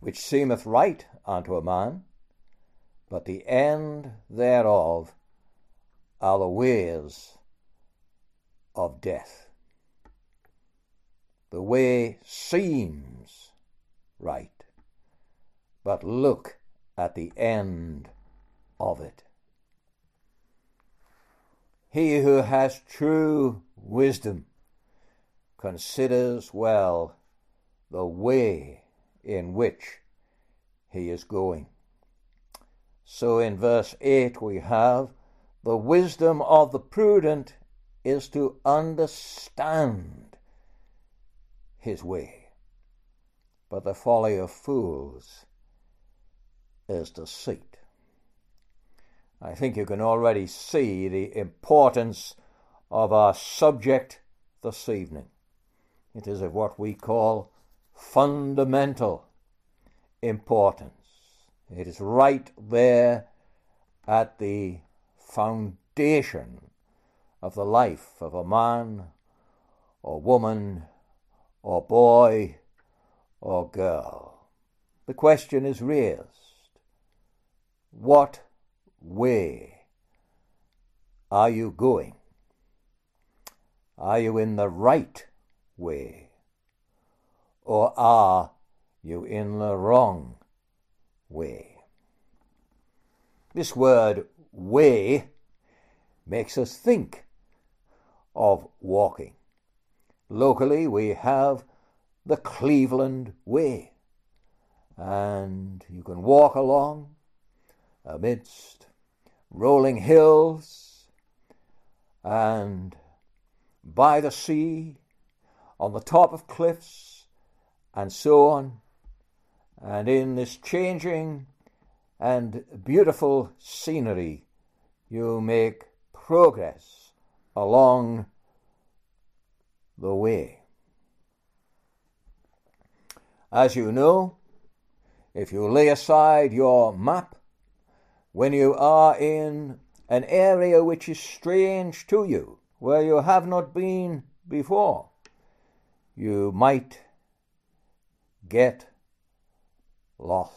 which seemeth right unto a man, but the end thereof are the ways of death. The way seems right, but look at the end of it. He who has true wisdom considers well the way in which he is going. So in verse 8 we have, the wisdom of the prudent is to understand his way, but the folly of fools is deceit. I think you can already see the importance of our subject this evening. It is of what we call fundamental importance. It is right there at the foundation of the life of a man or woman or boy or girl. The question is raised, what way are you going? Are you in the right way, or are you in the wrong way? This word way makes us think of walking. Locally we have the Cleveland Way, and you can walk along amidst rolling hills and by the sea, on the top of cliffs, and so on. And in this changing and beautiful scenery, you make progress along the way. As you know, if you lay aside your map, when you are in an area which is strange to you, where you have not been before, you might get lost.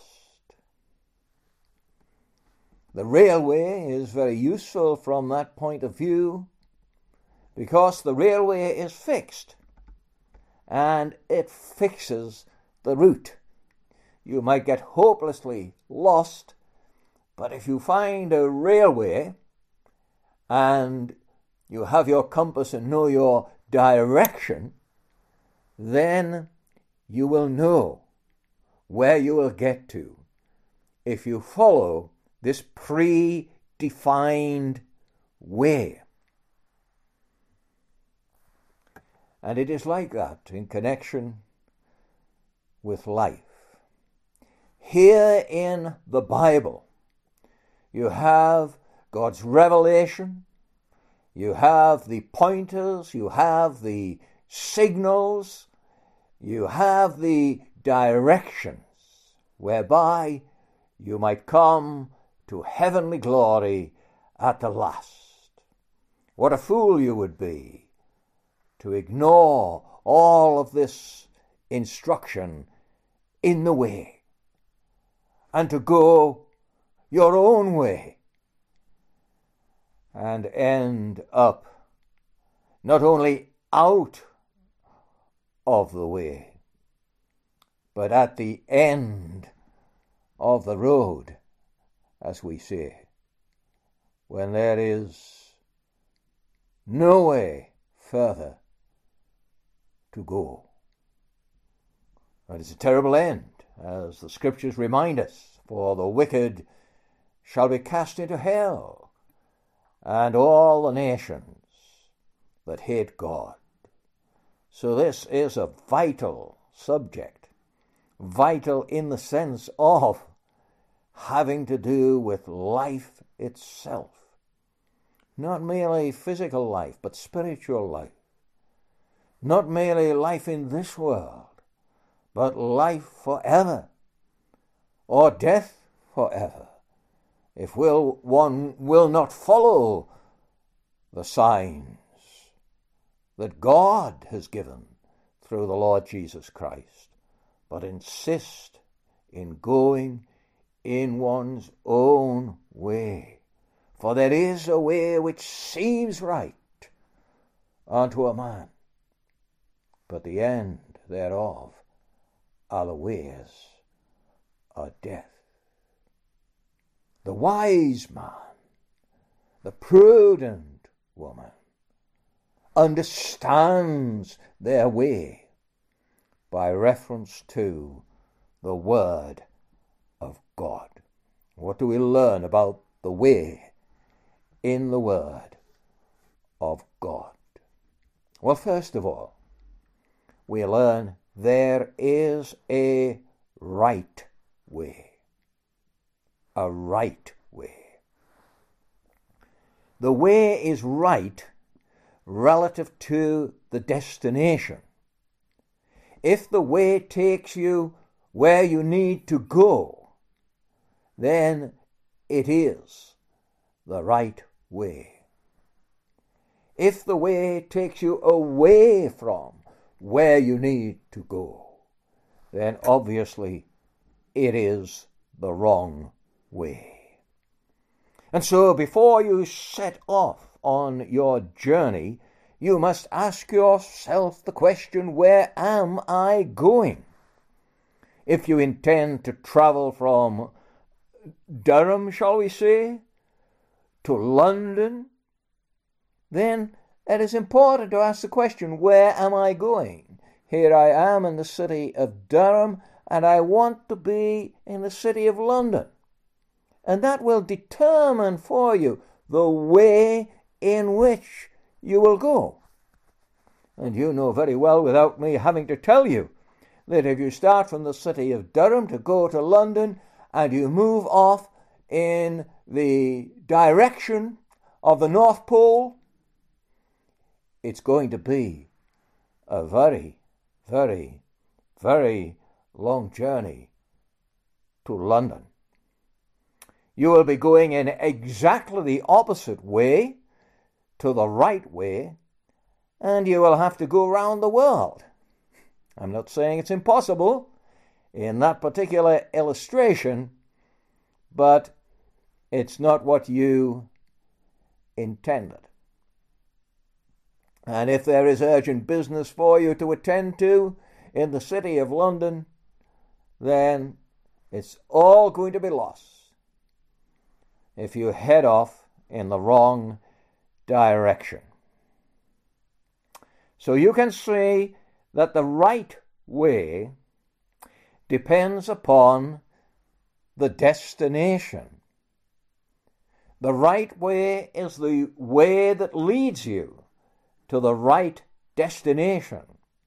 The railway is very useful from that point of view, because the railway is fixed and it fixes the route. You might get hopelessly lost, but if you find a railway and you have your compass and know your direction, then you will know where you will get to if you follow this predefined way. And it is like that in connection with life. Here in the Bible, you have God's revelation, you have the pointers, you have the signals, you have the directions whereby you might come to heavenly glory at the last. What a fool you would be to ignore all of this instruction in the way and to go your own way and end up not only out of the way, but at the end of the road, as we say, when there is no way further to go. And it's a terrible end, as the scriptures remind us, for the wicked shall be cast into hell, and all the nations that hate God. So this is a vital subject, vital in the sense of having to do with life itself. Not merely physical life, but spiritual life. Not merely life in this world, but life forever, or death forever, if one will not follow the signs that God has given through the Lord Jesus Christ, but insist in going in one's own way. For there is a way which seems right unto a man, but the end thereof are the ways of death. The wise man, the prudent woman, understands their way by reference to the Word of God. What do we learn about the way in the Word of God? Well, first of all, we learn there is a right way. A right way. The way is right relative to the destination. If the way takes you where you need to go, then it is the right way. If the way takes you away from where you need to go, then obviously it is the wrong way. And so before you set off on your journey, you must ask yourself the question, where am I going? If you intend to travel from Durham, shall we say, to London, then it is important to ask the question, where am I going? Here I am in the city of Durham, and I want to be in the city of London. And that will determine for you the way in which you will go. And you know very well, without me having to tell you, that if you start from the city of Durham to go to London, and you move off in the direction of the North Pole, it's going to be a very, very, very long journey to London. You will be going in exactly the opposite way to the right way, and you will have to go around the world. I'm not saying it's impossible in that particular illustration, but it's not what you intended. And if there is urgent business for you to attend to in the city of London, then it's all going to be lost if you head off in the wrong direction. So you can see that the right way depends upon the destination. The right way is the way that leads you to the right destination.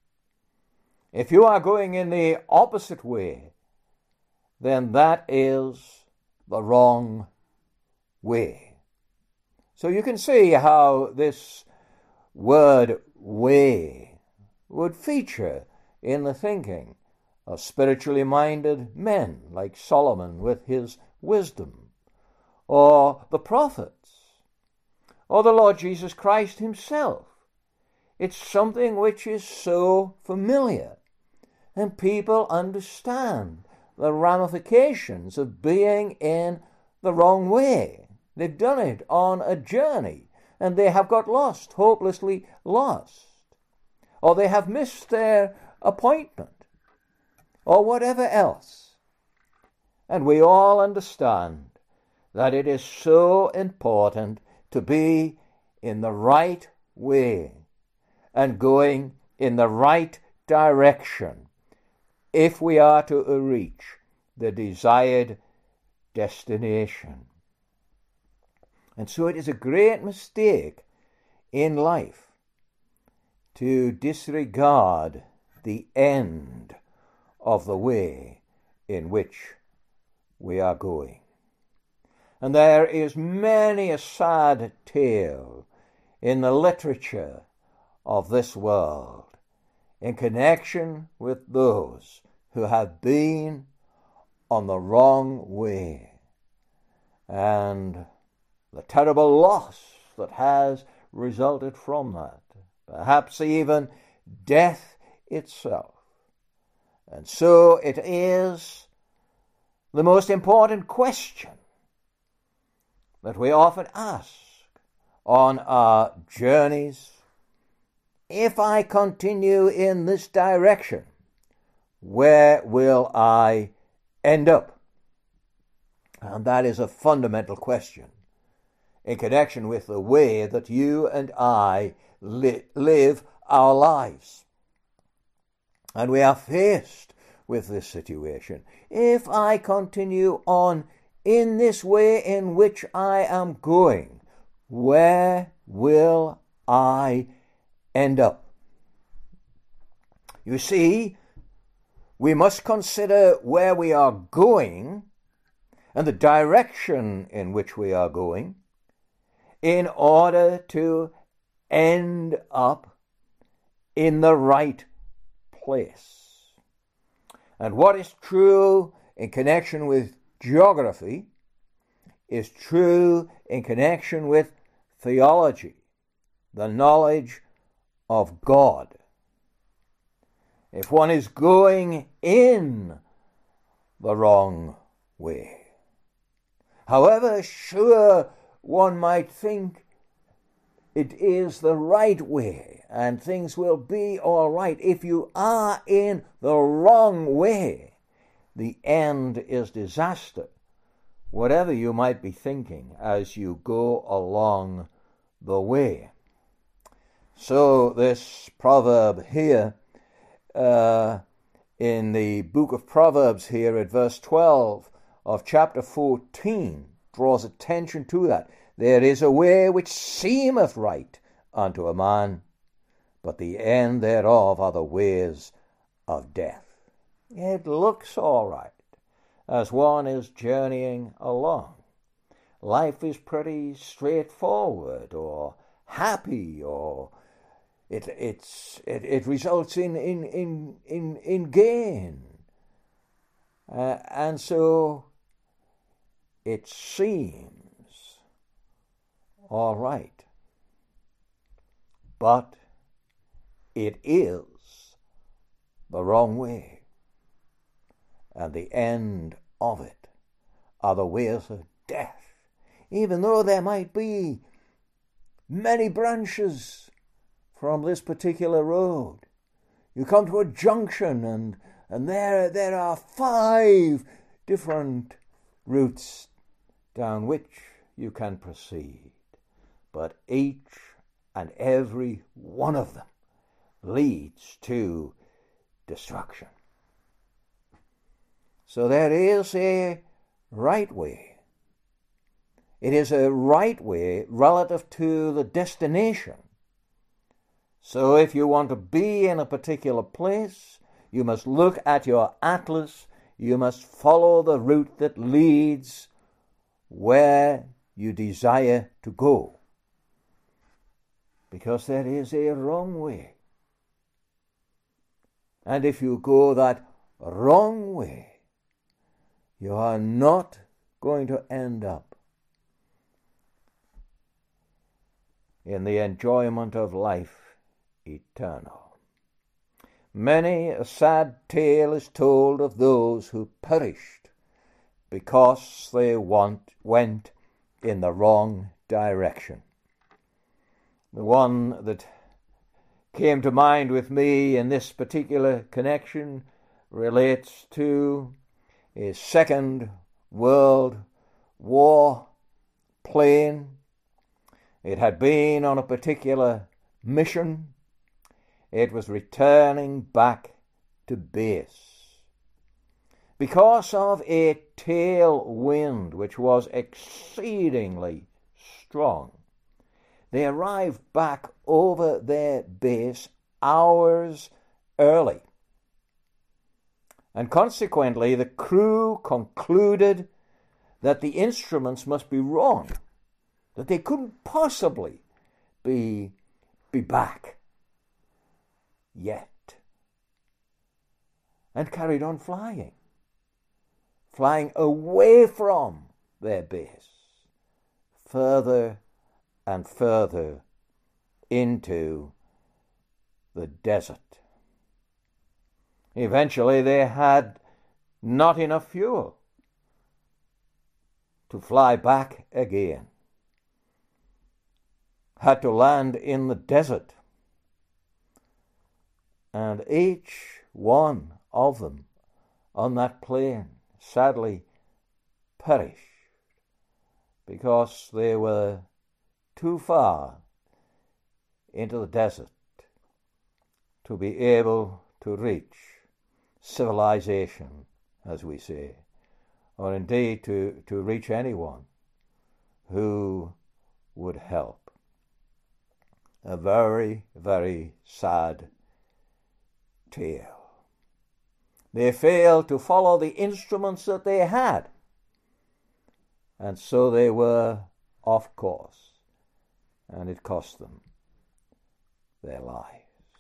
If you are going in the opposite way, then that is the wrong way. So you can see how this word way would feature in the thinking of spiritually minded men like Solomon with his wisdom, or the prophets, or the Lord Jesus Christ himself. It's something which is so familiar, and people understand the ramifications of being in the wrong way. They've done it on a journey, and they have got lost, hopelessly lost, or they have missed their appointment, or whatever else. And we all understand that it is so important to be in the right way and going in the right direction if we are to reach the desired destination. And so it is a great mistake in life to disregard the end of the way in which we are going. And there is many a sad tale in the literature of this world in connection with those who have been on the wrong way, and the terrible loss that has resulted from that, perhaps even death itself. And so it is the most important question that we often ask on our journeys: if I continue in this direction, where will I end up? And that is a fundamental question in connection with the way that you and I live our lives. And we are faced with this situation. If I continue on in this way in which I am going, where will I end up? You see, we must consider where we are going and the direction in which we are going in order to end up in the right place. And what is true in connection with geography is true in connection with theology, the knowledge of God. If one is going in the wrong way, however sure one might think it is the right way and things will be all right, if you are in the wrong way, the end is disaster, whatever you might be thinking as you go along the way. So this proverb here, in the book of Proverbs here at verse 12 of chapter 14, draws attention to that. There is a way which seemeth right unto a man, but the end thereof are the ways of death. It looks all right as one is journeying along. Life is pretty straightforward or happy, or it results in gain. And so it seems all right. But it is the wrong way. And the end of it are the ways of death. Even though there might be many branches from this particular road, you come to a junction and there are 5 different routes down which you can proceed. But each and every one of them leads to destruction. So there is a right way. It is a right way relative to the destination. So if you want to be in a particular place, you must look at your atlas. You must follow the route that leads where you desire to go. Because there is a wrong way. And if you go that wrong way, you are not going to end up in the enjoyment of life eternal. Many a sad tale is told of those who perished because they went in the wrong direction. The one that came to mind with me in this particular connection relates to a Second World War plane. It had been on a particular mission. It was returning back to base. Because of a tailwind which was exceedingly strong, they arrived back over their base hours early. And consequently, the crew concluded that the instruments must be wrong, that they couldn't possibly be back yet, and carried on flying away from their base, further and further into the desert. Eventually they had not enough fuel to fly back again, had to land in the desert. And each one of them on that plane sadly perished because they were too far into the desert to be able to reach civilization, as we say, or indeed to reach anyone who would help. A very, very sad tale. They failed to follow the instruments that they had, and so they were off course, and it cost them their lives.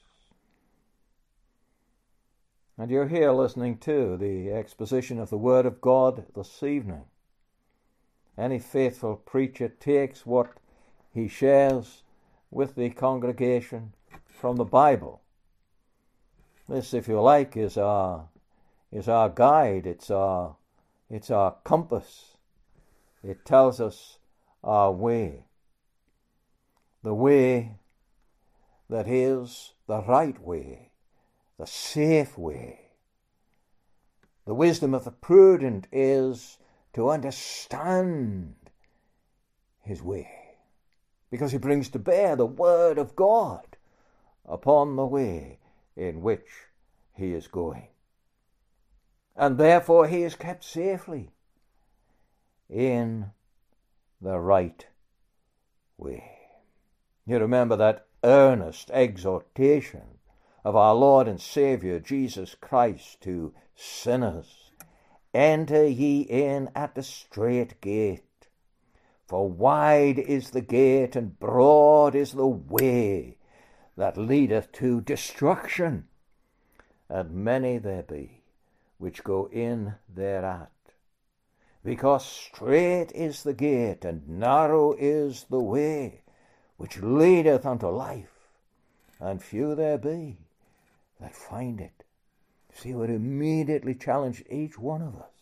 And you're here listening to the exposition of the Word of God this evening. Any faithful preacher takes what he shares with the congregation from the Bible. This, if you like, is our guide. It's our compass. It tells us our way. The way that is the right way, the safe way. The wisdom of the prudent is to understand his way, because he brings to bear the word of God upon the way in which he is going. And therefore he is kept safely in the right way. You remember that earnest exhortation of our Lord and Saviour Jesus Christ to sinners. Enter ye in at the strait gate, for wide is the gate and broad is the way that leadeth to destruction, and many there be which go in thereat. Because strait is the gate and narrow is the way which leadeth unto life, and few there be that find it. See, we're immediately challenged, each one of us.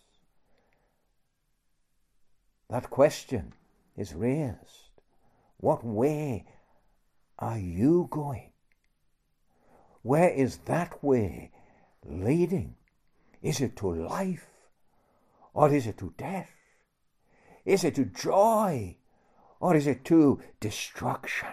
That question is raised. What way are you going? Where is that way leading? Is it to life, or is it to death? Is it to joy, or is it to destruction?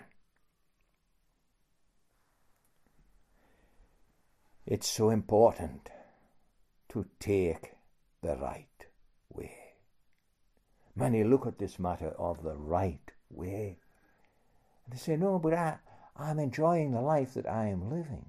It's so important to take the right way. Many look at this matter of the right way, and they say, no, but I'm enjoying the life that I am living.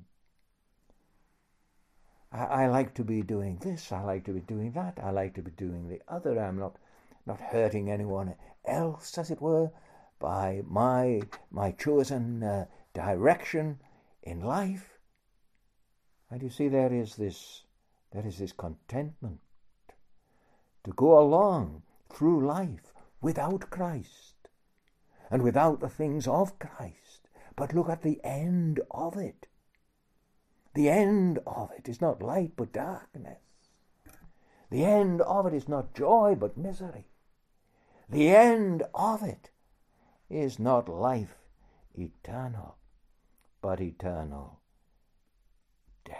I like to be doing this, I like to be doing that, I like to be doing the other. I'm not hurting anyone else, as it were, by my chosen direction in life. And you see, there is this contentment to go along through life without Christ and without the things of Christ. But look at the end of it. The end of it is not light but darkness. The end of it is not joy but misery. The end of it is not life eternal, but eternal death.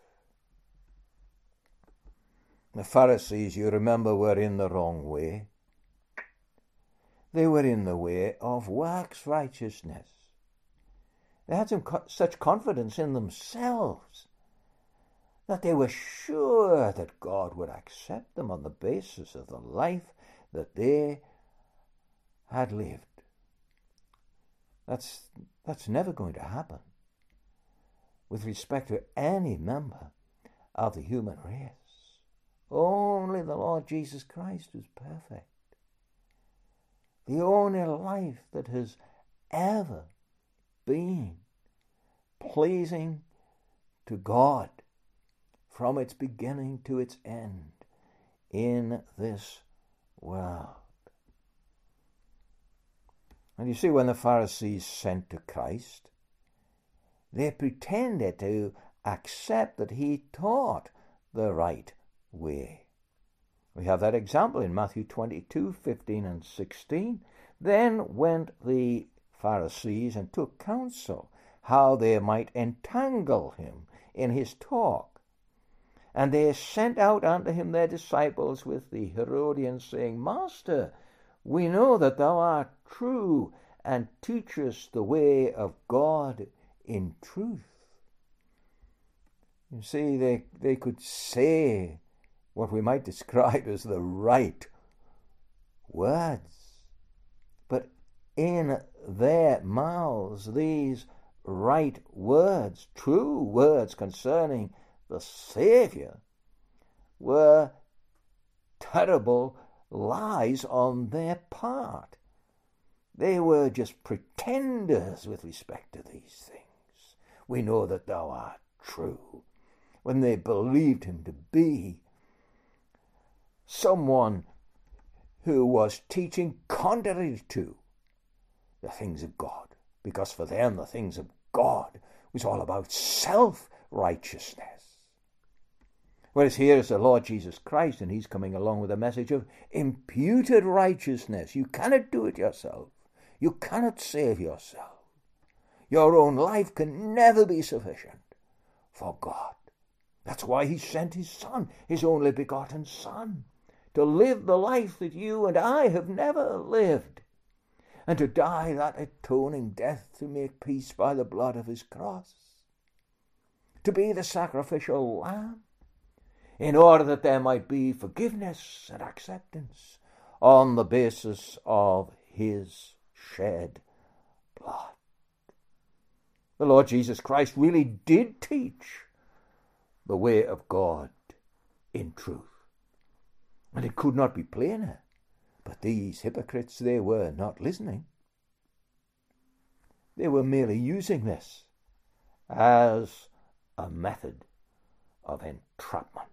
The Pharisees, you remember, were in the wrong way. They were in the way of works righteousness. They had such confidence in themselves that they were sure that God would accept them on the basis of the life that they had lived. That's never going to happen with respect to any member of the human race. Only the Lord Jesus Christ is perfect. The only life that has ever been pleasing to God from its beginning to its end in this world. And you see, when the Pharisees sent to Christ, they pretended to accept that he taught the right way. We have that example in Matthew 22:15 and 16. Then went the Pharisees and took counsel how they might entangle him in his talk. And they sent out unto him their disciples with the Herodians, saying, Master, we know that thou art true, and teachest the way of God in truth. You see, they could say what we might describe as the right words. But in their mouths, these right words, true words concerning the Saviour, were terrible lies on their part. They were just pretenders with respect to these things. We know that thou art true, when they believed him to be someone who was teaching contrary to the things of God, because for them the things of God was all about self-righteousness. Whereas here is the Lord Jesus Christ, and he's coming along with a message of imputed righteousness. You cannot do it yourself. You cannot save yourself. Your own life can never be sufficient for God. That's why he sent his Son, his only begotten Son, to live the life that you and I have never lived, and to die that atoning death to make peace by the blood of his cross, to be the sacrificial lamb, in order that there might be forgiveness and acceptance on the basis of his shed blood. The Lord Jesus Christ really did teach the way of God in truth. And it could not be plainer. But these hypocrites, they were not listening. They were merely using this as a method of entrapment.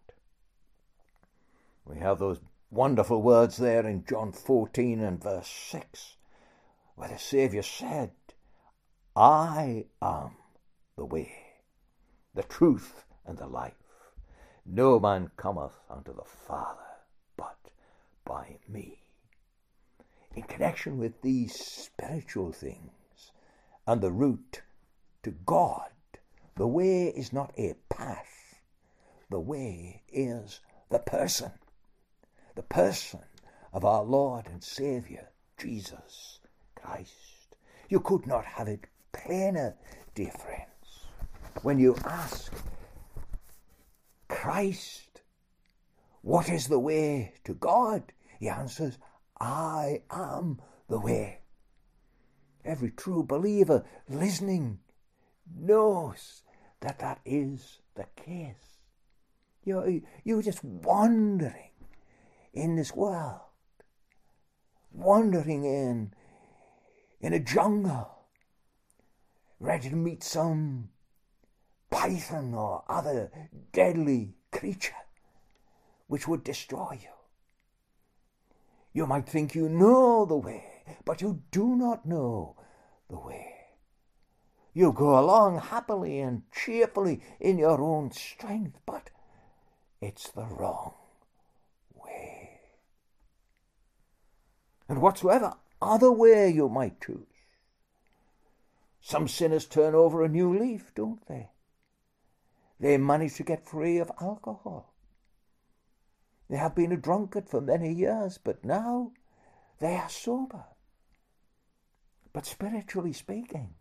We have those wonderful words there in John 14 and verse 6, where the Saviour said, I am the way, the truth, and the life. No man cometh unto the Father but by me. In connection with these spiritual things and the route to God, the way is not a path. The way is the person of our Lord and Saviour, Jesus Christ. You could not have it plainer, dear friends. When you ask Christ, what is the way to God? He answers, I am the way. Every true believer listening knows that that is the case. You're just wandering in this world, wandering in a jungle, ready to meet some python or other deadly creature which would destroy you. You might think you know the way, but you do not know the way. You go along happily and cheerfully in your own strength, but it's the wrong way. And whatsoever other way you might choose, some sinners turn over a new leaf, don't they? They manage to get free of alcohol. They have been a drunkard for many years, but now they are sober. But spiritually speaking,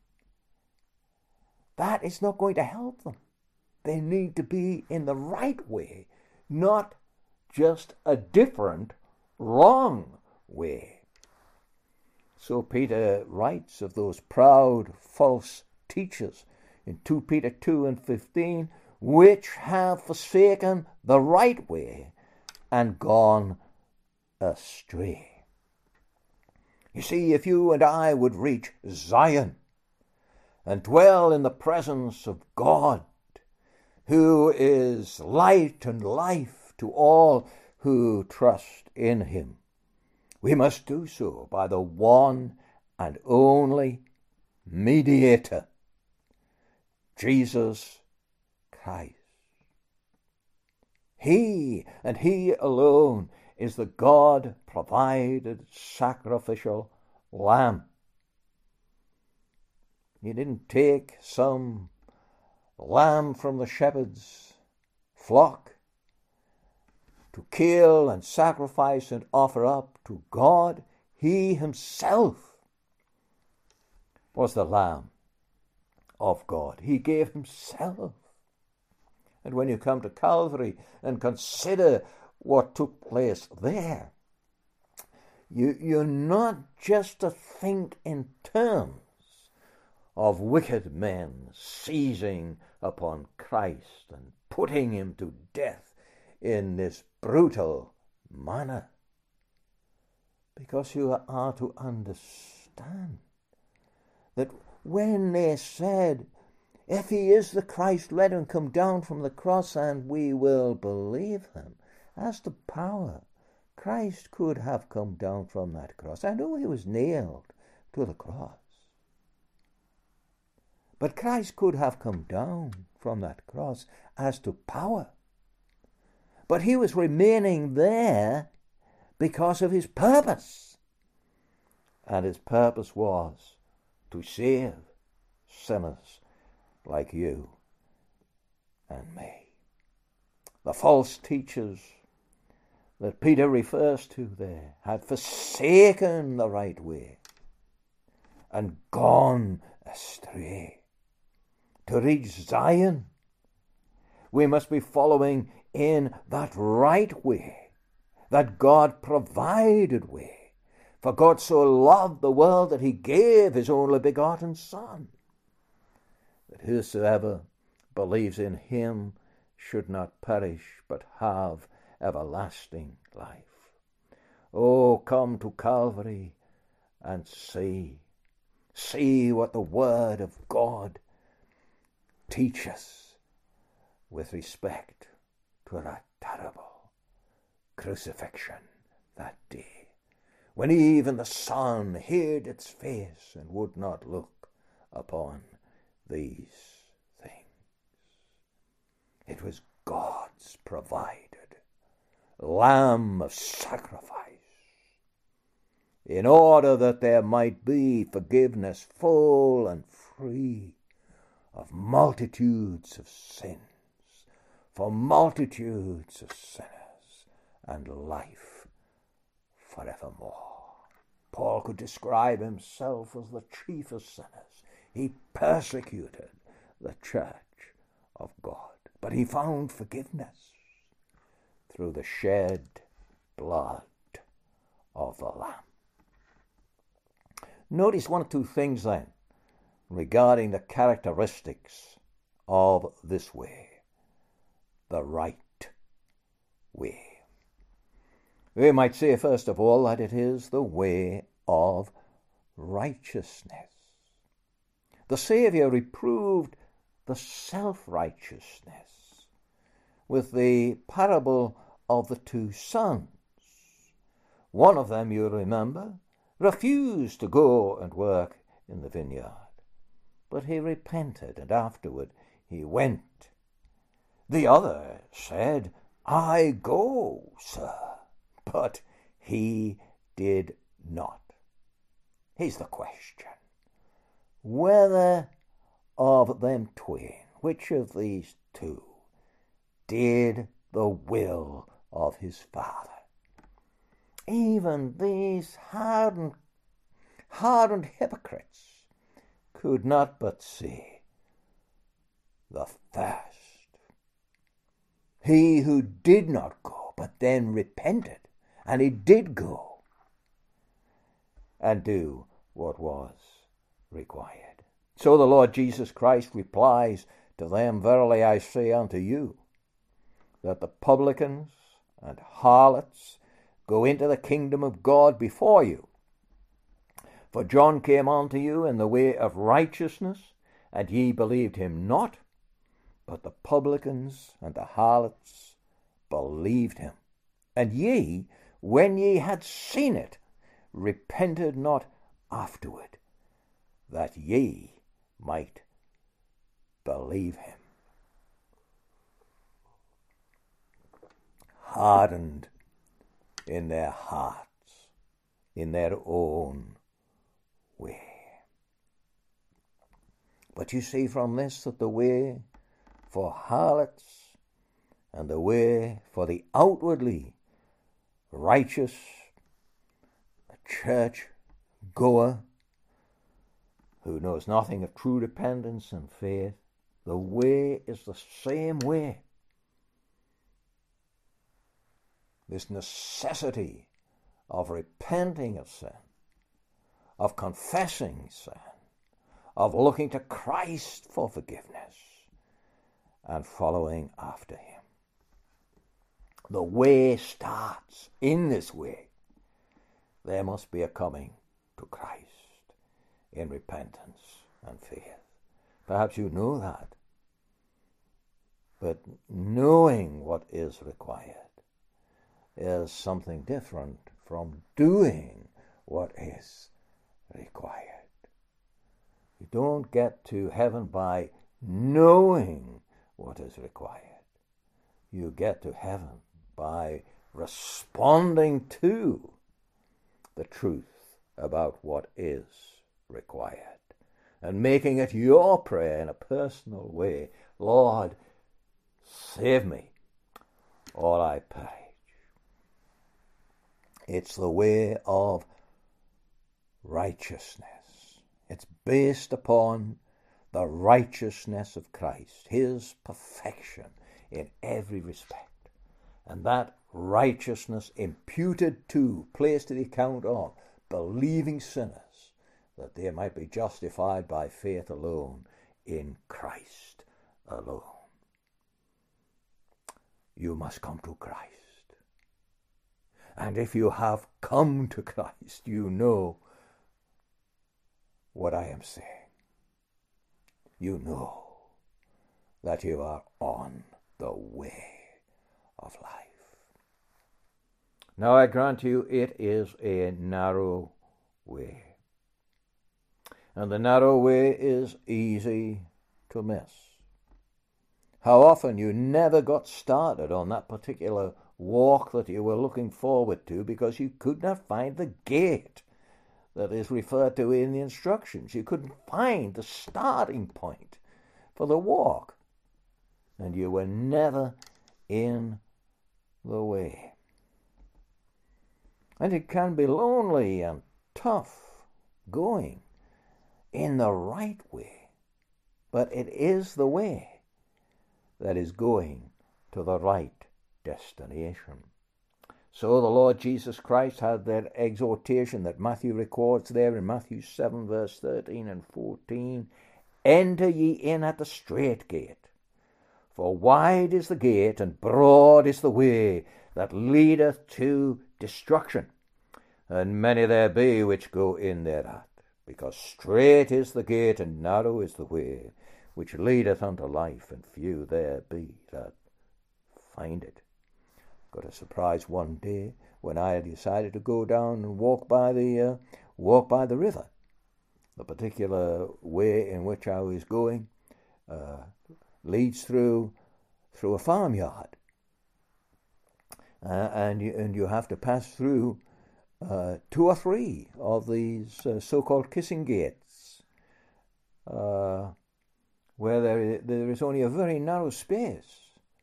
that is not going to help them. They need to be in the right way, not just a different, wrong way. So Peter writes of those proud, false teachers in 2 Peter 2 and 15, which have forsaken the right way and gone astray. You see, if you and I would reach Zion and dwell in the presence of God, who is light and life to all who trust in him, we must do so by the one and only mediator, Jesus Christ. He and he alone is the God-provided sacrificial lamb. He didn't take some lamb from the shepherd's flock to kill and sacrifice and offer up to God. He himself was the Lamb of God. He gave himself. And when you come to Calvary and consider what took place there, you're not just to think in terms of wicked men seizing upon Christ and putting him to death in this brutal manner, because you are to understand that when they said, if he is the Christ, let him come down from the cross and we will believe him, as to power, Christ could have come down from that cross. I know he was nailed to the cross, but Christ could have come down from that cross as to power. But he was remaining there because of his purpose. And his purpose was to save sinners like you and me. The false teachers that Peter refers to there had forsaken the right way and gone astray. To reach Zion, we must be following in that right way, that God provided way. For God so loved the world that he gave his only begotten Son, that whosoever believes in him should not perish, but have everlasting life. Oh, come to Calvary and see what the Word of God teaches with respect to that terrible crucifixion that day, when even the sun hid its face and would not look upon these things. It was God's provided lamb of sacrifice, in order that there might be forgiveness full and free of multitudes of sins, for multitudes of sinners, and life forevermore. Paul could describe himself as the chief of sinners. He persecuted the church of God, but he found forgiveness through the shed blood of the Lamb. Notice one or two things then regarding the characteristics of this way, the right way. We might say, first of all, that it is the way of righteousness. The Saviour reproved the self-righteousness with the parable of the two sons. One of them, you remember, refused to go and work in the vineyard, but he repented, and afterward he went. The other said, I go, sir, but he did not. Here's the question. Whether of them twain, which of these two, did the will of his Father? Even these hardened hypocrites could not but say, the first. He who did not go, but then repented, and he did go and do what was required. So the Lord Jesus Christ replies to them, verily I say unto you, that the publicans and harlots go into the kingdom of God before you. For John came unto you in the way of righteousness, and ye believed him not, but the publicans and the harlots believed him. And ye, when ye had seen it, repented not afterward, that ye might believe him. Hardened in their hearts, in their own way. But you see from this that the way for harlots and the way for the outwardly righteous church goer who knows nothing of true repentance and faith, the way is the same way. This necessity of repenting of sin, of confessing sin, of looking to Christ for forgiveness and following after him. The way starts in this way. There must be a coming to Christ in repentance and faith. Perhaps you know that. But knowing what is required is something different from doing what is required. You don't get to heaven by knowing what is required. You get to heaven by responding to the truth about what is required and making it your prayer in a personal way. Lord, save me, or I perish. It's the way of righteousness. It's based upon the righteousness of Christ, his perfection in every respect. And that righteousness imputed to, placed to the account of, believing sinners, that they might be justified by faith alone in Christ alone. You must come to Christ. And if you have come to Christ, you know what I am saying. You know that you are on the way of life. Now I grant you it is a narrow way. And the narrow way is easy to miss. How often you never got started on that particular walk that you were looking forward to because you could not find the gate that is referred to in the instructions. You couldn't find the starting point for the walk. And you were never in the way. And it can be lonely and tough going in the right way. But it is the way that is going to the right destination. So the Lord Jesus Christ had that exhortation that Matthew records there in Matthew 7 verse 13 and 14. Enter ye in at the strait gate, for wide is the gate and broad is the way that leadeth to destruction, and many there be which go in thereat. Because strait is the gate and narrow is the way which leadeth unto life, and few there be that find it. Got a surprise one day when I decided to go down and walk by the river. The particular way in which I was going leads through a farmyard, and you have to pass through 2 or 3 of these so-called kissing gates, where there is only a very narrow space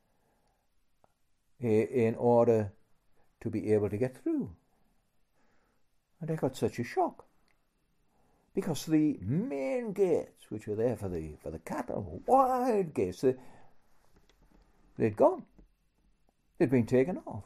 in order to be able to get through. And I got such a shock, because the main gates, which were there for the cattle, wide gates, they'd gone. They'd been taken off.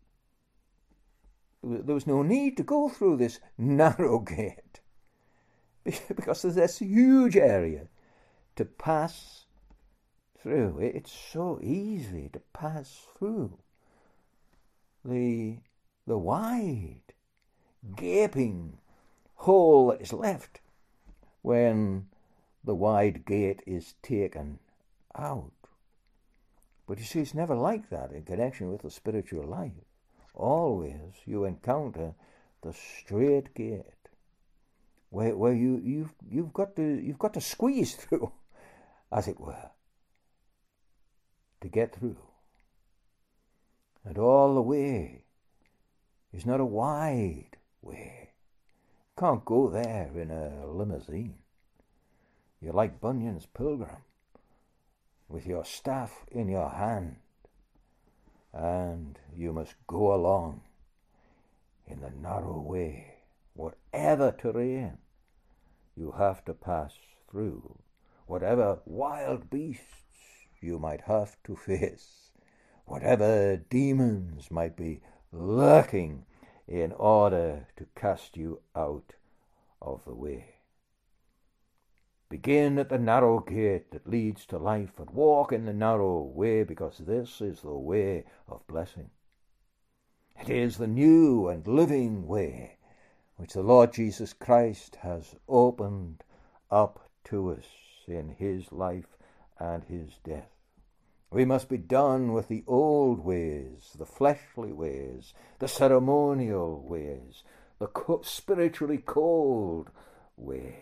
There was no need to go through this narrow gate, because there's this huge area to pass through. It's so easy to pass through the wide, gaping hole that is left when the wide gate is taken out. But you see, it's never like that in connection with the spiritual life. Always you encounter the strait gate, where you've got to squeeze through, as it were, to get through. And all the way is not a wide way. You can't go there in a limousine. You're like Bunyan's pilgrim, with your staff in your hand, and you must go along in the narrow way, whatever terrain you have to pass through, whatever wild beasts you might have to face, whatever demons might be lurking in order to cast you out of the way. Begin at the narrow gate that leads to life and walk in the narrow way, because this is the way of blessing. It is the new and living way which the Lord Jesus Christ has opened up to us in his life and his death. We must be done with the old ways, the fleshly ways, the ceremonial ways, the spiritually cold ways.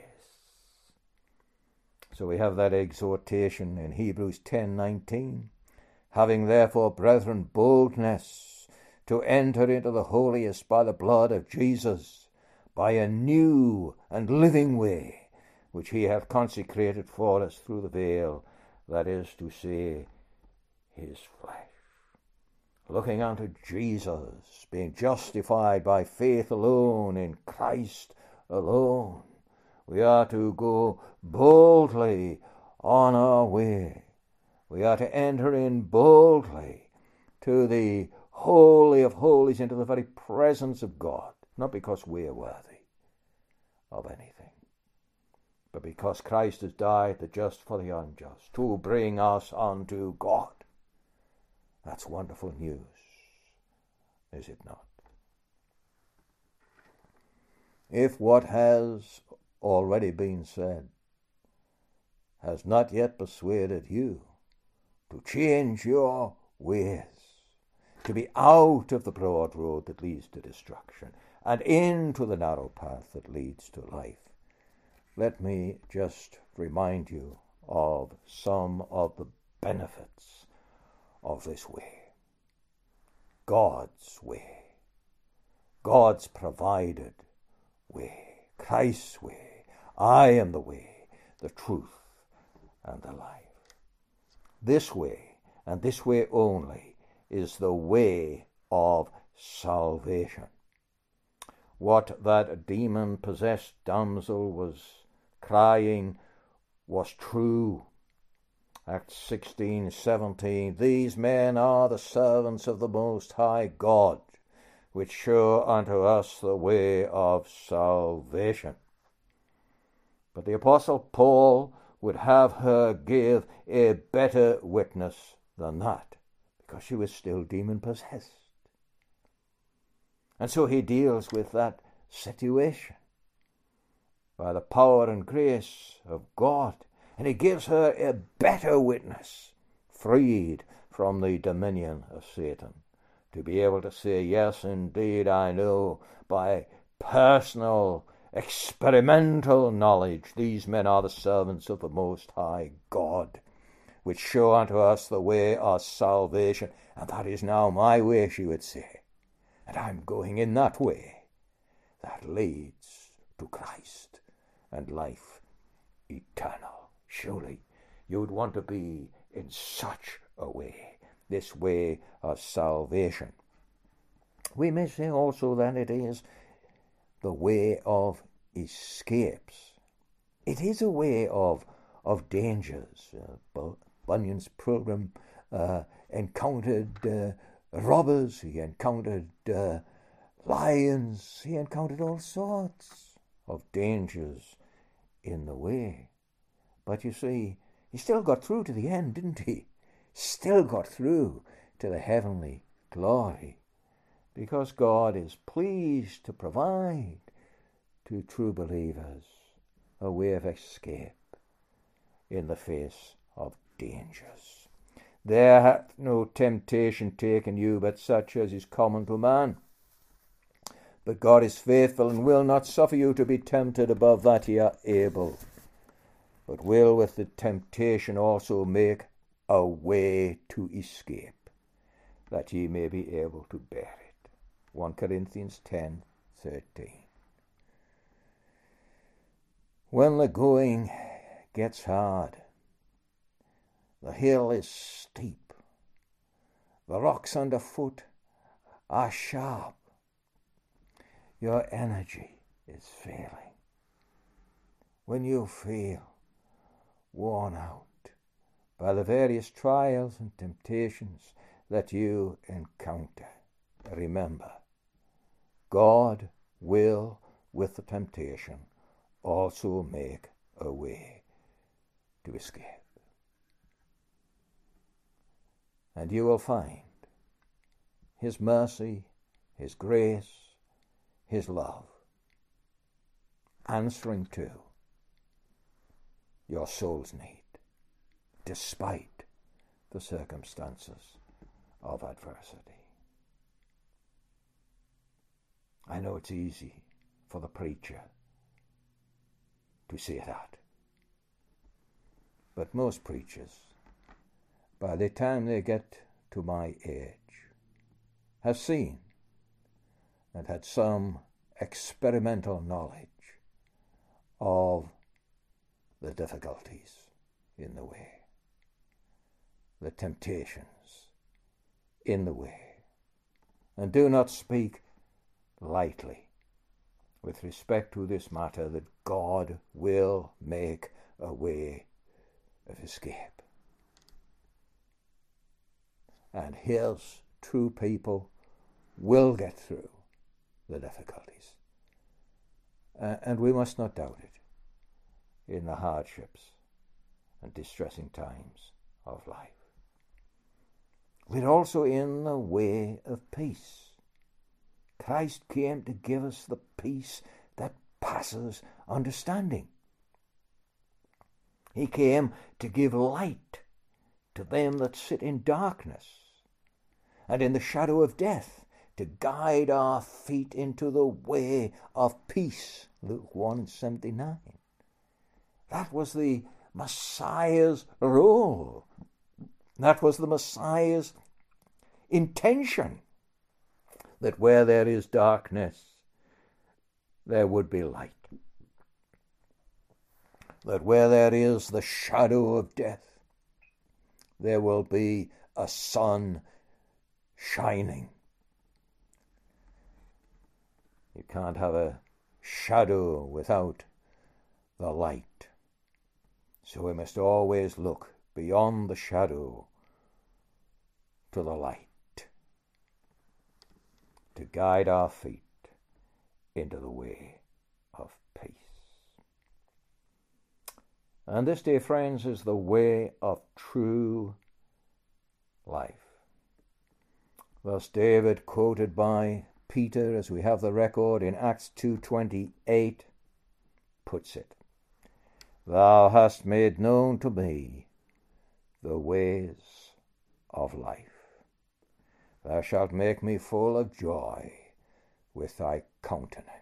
So we have that exhortation in Hebrews 10:19. Having therefore, brethren, boldness to enter into the holiest by the blood of Jesus, by a new and living way, which he hath consecrated for us through the veil, that is to say, his flesh. Looking unto Jesus, being justified by faith alone, in Christ alone, we are to go boldly on our way. We are to enter in boldly to the Holy of Holies, into the very presence of God, not because we are worthy of anything, but because Christ has died, the just for the unjust, to bring us unto God. That's wonderful news, is it not? If what has already been said has not yet persuaded you to change your ways, to be out of the broad road that leads to destruction and into the narrow path that leads to life, let me just remind you of some of the benefits of this way. God's way. God's provided way. Christ's way. I am the way, the truth, and the life. This way, and this way only, is the way of salvation. What that demon-possessed damsel was crying was true. Acts 16:17, these men are the servants of the Most High God, which show unto us the way of salvation. But the Apostle Paul would have her give a better witness than that, because she was still demon-possessed. And so he deals with that situation by the power and grace of God, and he gives her a better witness, freed from the dominion of Satan, to be able to say, yes, indeed, I know by personal experimental knowledge, these men are the servants of the Most High God, which show unto us the way of salvation. And that is now my way, she would say. And I'm going in that way that leads to Christ and life eternal. Surely you would want to be in such a way, this way of salvation. We may say also that it is the way of escapes. It is a way of dangers. Bunyan's pilgrim encountered robbers, he encountered lions, he encountered all sorts of dangers in the way. But you see, he still got through to the end, didn't he? Still got through to the heavenly glory, because God is pleased to provide to true believers a way of escape in the face of dangers. There hath no temptation taken you but such as is common to man. But God is faithful, and will not suffer you to be tempted above that ye are able, but will with the temptation also make a way to escape, that ye may be able to bear it. 1 Corinthians 10:13. When the going gets hard, the hill is steep, the rocks underfoot are sharp, your energy is failing. When you feel worn out by the various trials and temptations that you encounter, remember, God will, with the temptation, also make a way to escape. And you will find His mercy, His grace, His love answering to your soul's need, despite the circumstances of adversity. I know it's easy for the preacher to say that, but most preachers, by the time they get to my age, have seen and had some experimental knowledge of the difficulties in the way, the temptations in the way, and do not speak lightly with respect to this matter, that God will make a way of escape. And His true people will get through the difficulties. And we must not doubt it in the hardships and distressing times of life. We're also in the way of peace. Christ came to give us the peace that passes understanding. He came to give light to them that sit in darkness and in the shadow of death, to guide our feet into the way of peace. Luke 1:79. That was the Messiah's role. That was the Messiah's intention, that where there is darkness, there would be light. That where there is the shadow of death, there will be a sun shining. You can't have a shadow without the light. So we must always look beyond the shadow to the light, to guide our feet into the way of peace. And this, dear friends, is the way of true life. Thus David, quoted by Peter, as we have the record in Acts 2:28, puts it, "Thou hast made known to me the ways of life. Thou shalt make me full of joy with thy countenance."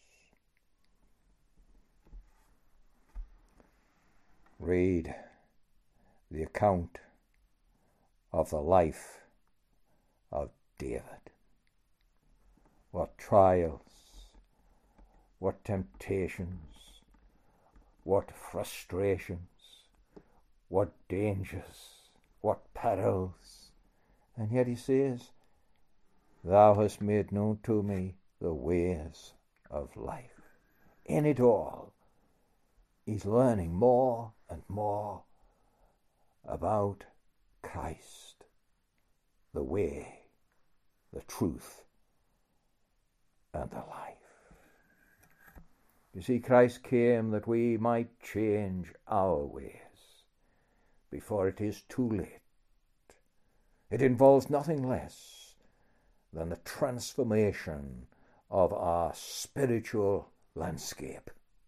Read the account of the life of David. What trials, what temptations, what frustrations, what dangers, what perils. And yet he says, "Thou hast made known to me the ways of life." In it all, he's learning more and more about Christ, the way, the truth, and the life. You see, Christ came that we might change our ways before it is too late. It involves nothing less than the transformation of our spiritual landscape.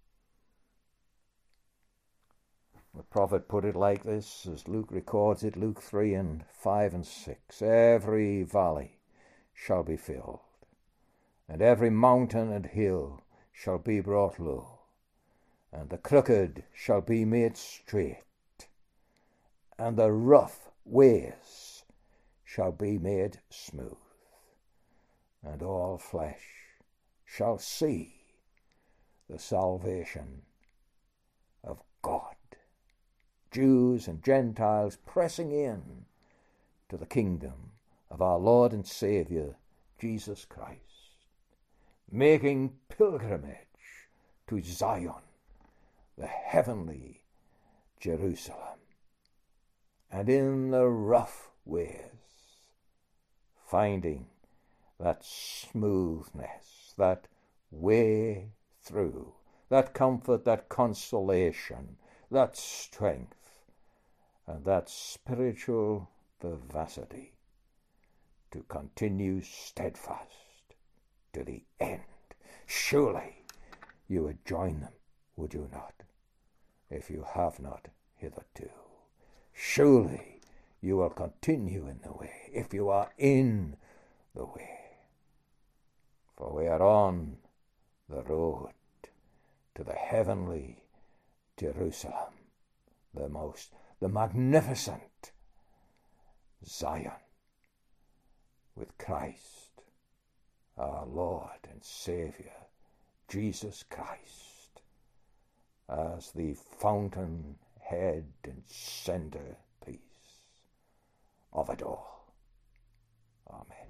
The prophet put it like this, as Luke records it, Luke 3:5-6. "Every valley shall be filled, and every mountain and hill shall be brought low, and the crooked shall be made straight, and the rough ways shall be made smooth, and all flesh shall see the salvation of God. Jews and Gentiles pressing in to the kingdom of our Lord and Saviour, Jesus Christ, making pilgrimage to Zion, the heavenly Jerusalem, and in the rough ways finding that smoothness, that way through, that comfort, that consolation, that strength, and that spiritual vivacity to continue steadfast to the end. Surely you would join them, would you not, if you have not hitherto? Surely you will continue in the way, if you are in the way. For we are on the road to the heavenly Jerusalem, the magnificent Zion, with Christ, our Lord and Saviour, Jesus Christ, as the fountain head and centre piece of it all. Amen.